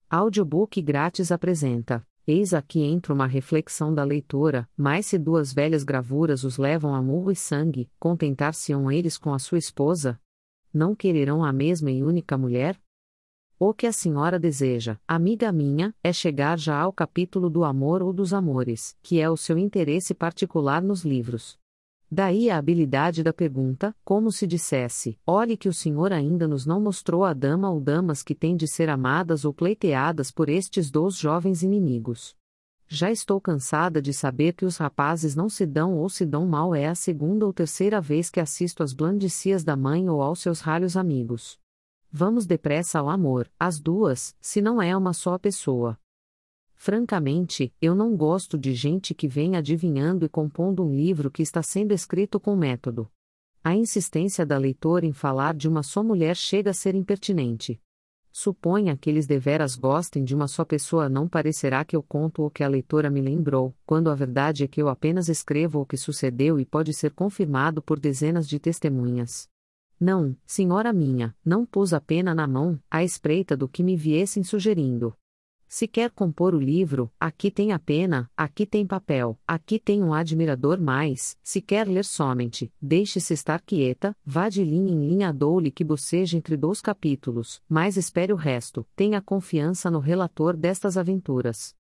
Audiobook grátis apresenta. Eis aqui entra uma reflexão da leitora, mas se duas velhas gravuras os levam a murro e sangue, contentar-se-ão eles com a sua esposa? Não quererão a mesma e única mulher? O que a senhora deseja, amiga minha, é chegar já ao capítulo do amor ou dos amores, que é o seu interesse particular nos livros. Daí a habilidade da pergunta, como se dissesse: olhe que o senhor ainda nos não mostrou a dama ou damas que têm de ser amadas ou pleiteadas por estes dois jovens inimigos. Já estou cansada de saber que os rapazes não se dão ou se dão mal. É a segunda ou terceira vez que assisto às blandicias da mãe ou aos seus ralhos amigos. Vamos depressa ao amor, as duas, se não é uma só pessoa. Francamente, eu não gosto de gente que vem adivinhando e compondo um livro que está sendo escrito com método. A insistência da leitora em falar de uma só mulher chega a ser impertinente. Suponha que eles deveras gostem de uma só pessoa, não parecerá que eu conto o que a leitora me lembrou, quando a verdade é que eu apenas escrevo o que sucedeu e pode ser confirmado por dezenas de testemunhas. Não, senhora minha, não pus a pena na mão, à espreita do que me viessem sugerindo. Se quer compor o livro, aqui tem a pena, aqui tem papel, aqui tem um admirador mais. Se quer ler somente, deixe-se estar quieta, vá de linha em linha, dou-lhe que boceje entre 2 capítulos, mas espere o resto, tenha confiança no relator destas aventuras.